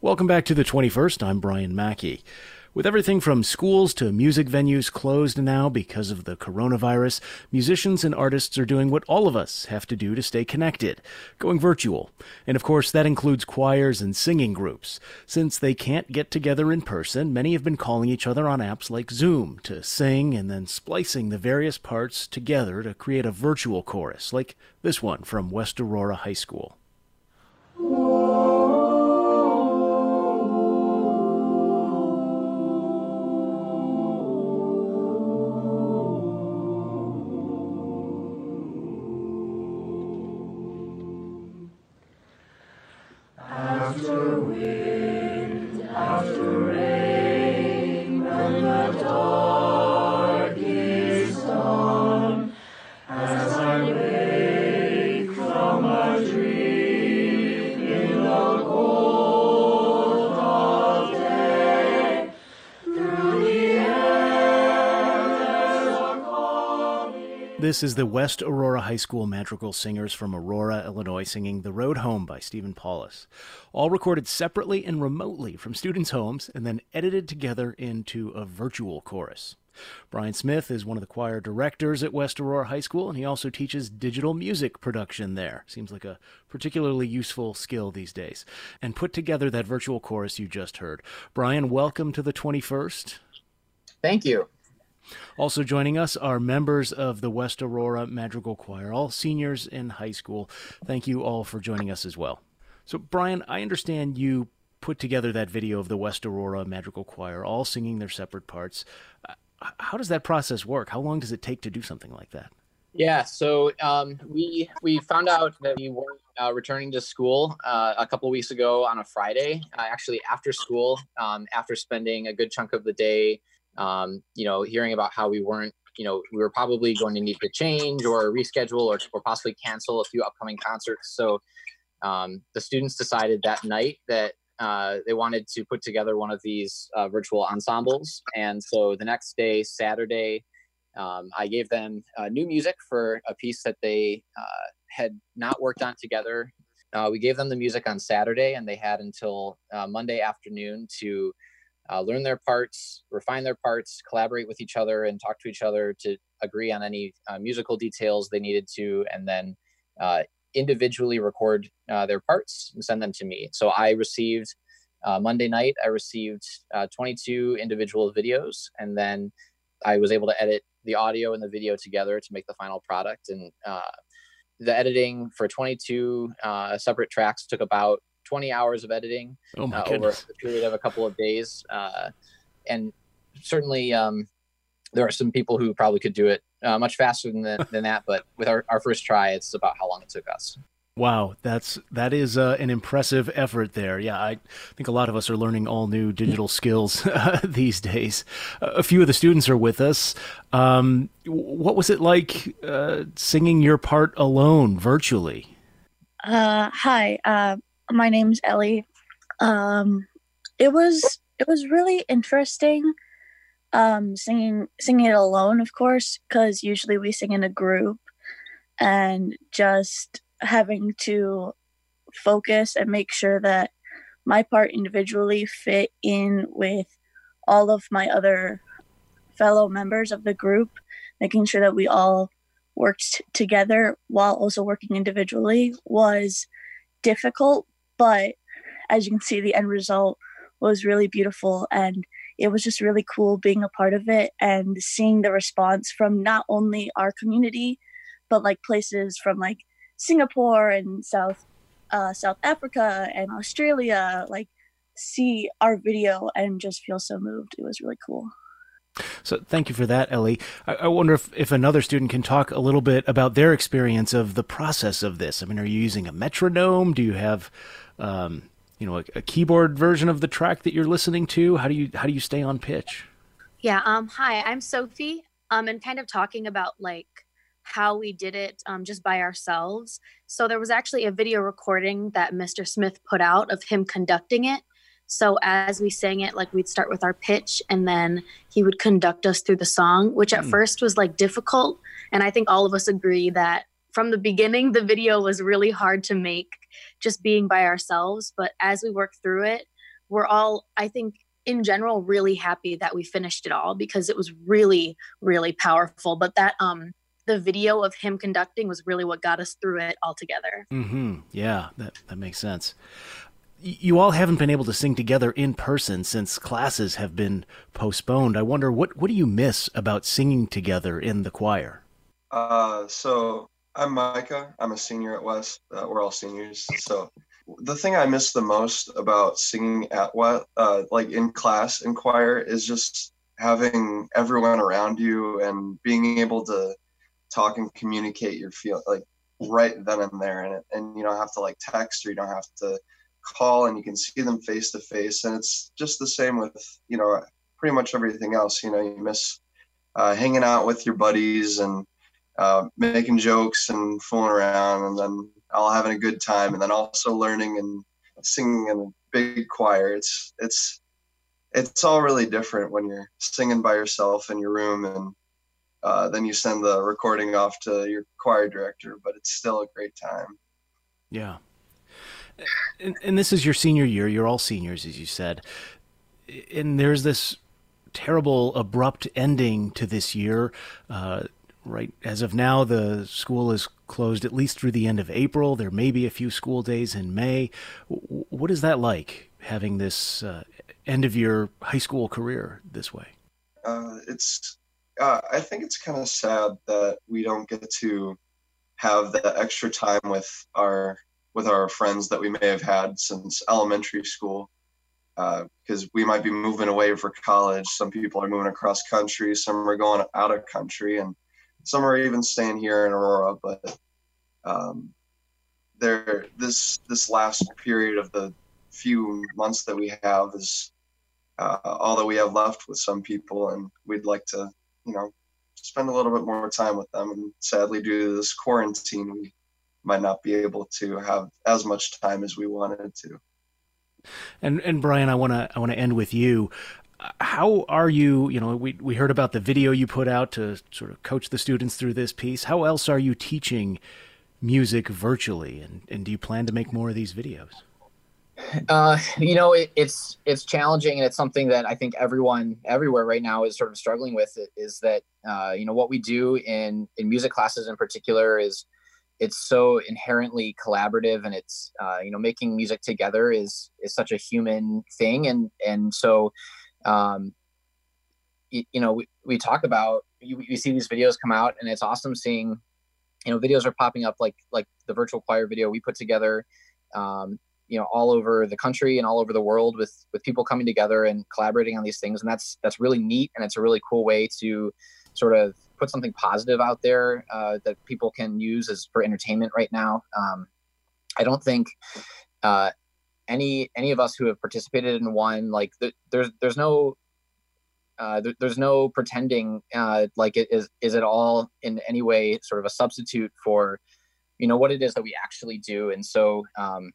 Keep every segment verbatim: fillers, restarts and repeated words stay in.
Welcome back to the twenty-first. I'm Brian Mackey. With everything from schools to music venues closed now because of the coronavirus, musicians and artists are doing what all of us have to do to stay connected, going virtual. And of course, that includes choirs and singing groups. Since they can't get together in person, many have been calling each other on apps like Zoom to sing and then splicing the various parts together to create a virtual chorus, like this one from West Aurora High School. After wind, after rain, when the dark is done, as I wake from a dream in the cold of day, through the air there's a calling. This is the West Aurora High School Madrigal Singers from Aurora, Illinois, singing The Road Home by Stephen Paulus, all recorded separately and remotely from students' homes and then edited together into a virtual chorus. Brian Smith is one of the choir directors at West Aurora High School, and he also teaches digital music production there. Seems like a particularly useful skill these days. And put together that virtual chorus you just heard. Brian, welcome to the twenty-first. Thank you. Also joining us are members of the West Aurora Madrigal Choir, all seniors in high school. Thank you all for joining us as well. So, Brian, I understand you put together that video of the West Aurora Madrigal Choir, all singing their separate parts. Uh, how does that process work? How long does it take to do something like that? Yeah, so um, we we found out that we weren't uh, returning to school uh, a couple of weeks ago on a Friday, uh, actually after school, um, after spending a good chunk of the day, um, you know, hearing about how we weren't, you know, we were probably going to need to change or reschedule or, or possibly cancel a few upcoming concerts. So um, the students decided that night that uh, they wanted to put together one of these uh, virtual ensembles. And so the next day, Saturday, um, I gave them uh, new music for a piece that they uh, had not worked on together. Uh, we gave them the music on Saturday, and they had until uh, Monday afternoon to uh, learn their parts, refine their parts, collaborate with each other, and talk to each other to agree on any uh, musical details they needed to, and then uh, individually record uh, their parts and send them to me. So I received, uh, Monday night, I received uh, twenty-two individual videos, and then I was able to edit the audio and the video together to make the final product. And uh, the editing for twenty-two uh, separate tracks took about twenty hours of editing Oh my uh, over goodness. a period of a couple of days. Uh, and certainly um, there are some people who probably could do it uh, much faster than, the, than that. But with our, our first try, it's about how long it took us. Wow, that's that is uh, an impressive effort there. Yeah, I think a lot of us are learning all new digital skills these days. A few of the students are with us. Um, what was it like uh, singing your part alone virtually? Uh, hi, uh, my name's Ellie. Um, it was it was really interesting um, singing singing it alone, of course, because usually we sing in a group, and just having to focus and make sure that my part individually fit in with all of my other fellow members of the group, making sure that we all worked together while also working individually was difficult, but as you can see, the end result was really beautiful, and it was just really cool being a part of it and seeing the response from not only our community, but like places from like Singapore and South uh, South Africa and Australia, like see our video and just feel so moved. It was really cool. So thank you for that, Ellie. I, I wonder if, if another student can talk a little bit about their experience of the process of this. I mean, are you using a metronome? Do you have, um, you know, a, a keyboard version of the track that you're listening to? How do you how do you stay on pitch? Yeah. Um. Hi, I'm Sophie. Um. And kind of talking about like how we did it um, just by ourselves. So there was actually a video recording that Mister Smith put out of him conducting it. So as we sang it, like we'd start with our pitch and then he would conduct us through the song, which at mm. first was like difficult. And I think all of us agree that from the beginning, the video was really hard to make just being by ourselves. But as we worked through it, we're all, I think, in general, really happy that we finished it all because it was really, really powerful. But that um, the video of him conducting was really what got us through it all together. Mm-hmm. Yeah, that, that makes sense. Y- You all haven't been able to sing together in person since classes have been postponed. I wonder, what, what do you miss about singing together in the choir? Uh, so I'm Micah. I'm a senior at West. Uh, we're all seniors. So the thing I miss the most about singing at what, uh, like in class in choir, is just having everyone around you and being able to talk and communicate your feel like right then and there. And, and you don't have to like text, or you don't have to call, and you can see them face to face. And it's just the same with, you know, pretty much everything else. You know, you miss uh, hanging out with your buddies and uh, making jokes and fooling around, and then all having a good time, and then also learning and singing in a big choir. It's it's it's all really different when you're singing by yourself in your room, and uh, then you send the recording off to your choir director. But it's still a great time. Yeah. And, and this is your senior year. You're all seniors, as you said. And there's this terrible, abrupt ending to this year. Uh, right as of now, the school is closed at least through the end of April. There may be a few school days in May. W- What is that like, having this uh, end of your high school career this way? Uh, it's uh, I think it's kind of sad that we don't get to have that extra time with our with our friends that we may have had since elementary school, because uh, we might be moving away for college. Some people are moving across country, some are going out of country, and some are even staying here in Aurora. But um, there, this this last period of the few months that we have is uh, all that we have left with some people, and we'd like to, you know, spend a little bit more time with them. And sadly, due to this quarantine, we might not be able to have as much time as we wanted to. And and Brian, I want to I want to end with you. How are you, you know, we we heard about the video you put out to sort of coach the students through this piece. How else are you teaching music virtually? And, and do you plan to make more of these videos? Uh, you know, it, it's it's challenging, and it's something that I think everyone everywhere right now is sort of struggling with. Is that uh, you know, what we do in in music classes in particular is it's so inherently collaborative, and it's uh, you know, making music together is is such a human thing, and and so um, you, you know, we, we talk about you, you see these videos come out, and it's awesome seeing, you know, videos are popping up like like the virtual choir video we put together. Um, you know, all over the country and all over the world with, with people coming together and collaborating on these things. And that's, that's really neat. And it's a really cool way to sort of put something positive out there uh, that people can use as for entertainment right now. Um, I don't think uh, any, any of us who have participated in one, like the, there's, there's no, uh, there, there's no pretending uh, like it is, is it all in any way sort of a substitute for, you know, what it is that we actually do. And so, um,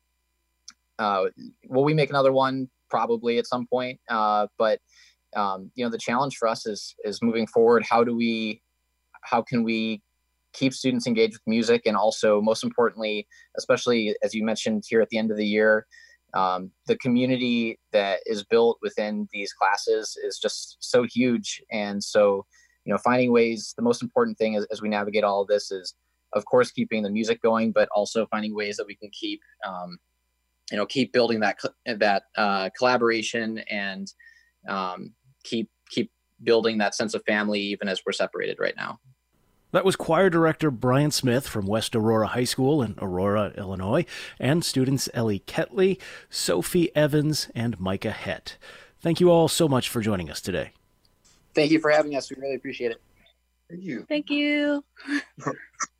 Uh, will we make another one? Probably at some point. Uh, but, um, you know, the challenge for us is, is moving forward. How do we, how can we keep students engaged with music? And also, most importantly, especially as you mentioned here at the end of the year, um, the community that is built within these classes is just so huge. And so, you know, finding ways, the most important thing as, as we navigate all of this is, of course, keeping the music going, but also finding ways that we can keep, um, you know, keep building that that uh, collaboration and um, keep keep building that sense of family even as we're separated right now. That was choir director Brian Smith from West Aurora High School in Aurora, Illinois, and students Ellie Ketley, Sophie Evans, and Micah Hett. Thank you all so much for joining us today. Thank you for having us. We really appreciate it. Thank you. Thank you.